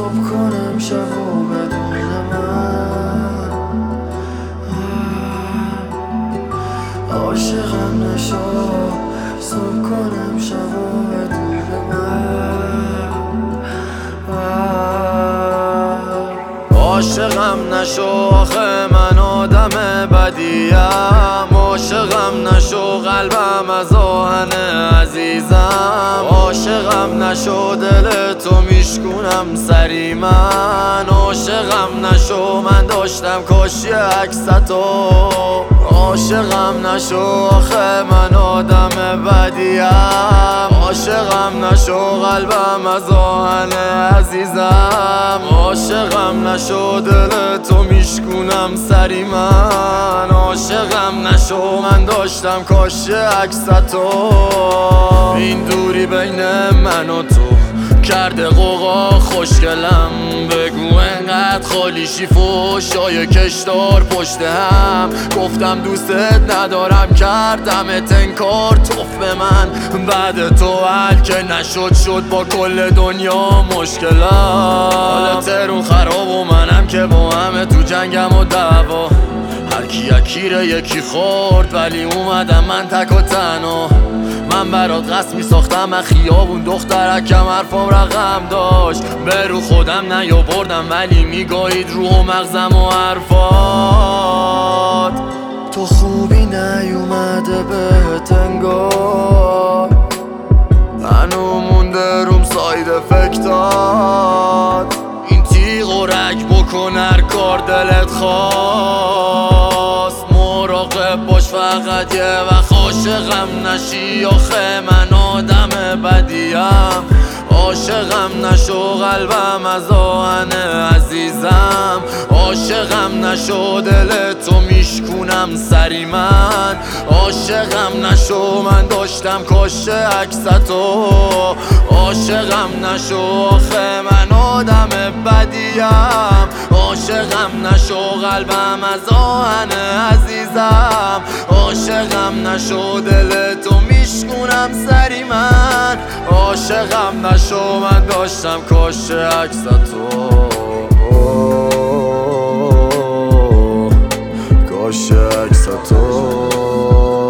صبح کنم شب و بدون من عاشقم نشو صبح کنم شب و بدون من عاشقم نشو آخه من آدم بدیم عاشقم نشو قلبم از آهن عزیزم عاشقم نشو دل تو میشکونم سری من عاشقم نشو من داشتم کاشی عکستو عاشقم نشو آخه من آدم بدیم عاشقم نشو قلبم از آهن عزیزم عاشقم نشو دل تو میشکونم سری من عاشقم نشو من داشتم کاشی عکستو این دوری بین من و تو کرده قوقا خوشگلم بگو انقدر خالیشی فوشای کشدار پشت هم گفتم دوستت ندارم کردمت انکار توف به من بعد تو حل که نشد شد با کل دنیا مشکلم حال ترون خراب و منم که با همه تو جنگم و دعوا هر کی یکیره یکی خورد ولی اومدم من تک و تنها من برات قصد میساختم از خیابون دخترکم حرفام رقم داشت به رو خودم نیاوردم ولی میگاهید روح و مغزم و حرفات تو خوبی نیومده بهت انگار هنو مونده روم ساید افکتات این تیغ و رگ بکن هر کار دلت خواست مراقب باش فقط یه وقت عاشقم نشی آخه من آدم بدیم عاشقم نشو قلبم از آهن عزیزم عاشقم نشو دل تو میشکونم سری من عاشقم نشو من داشتم کاش عکستو عاشقم نشو آخه من آدم بدیم عاشقم نشو قلبم از آهن عزیزم عاشقم نشو دل تو میشکونم سری من عاشقم نشو من داشتم کاش عکستو کاش عکستو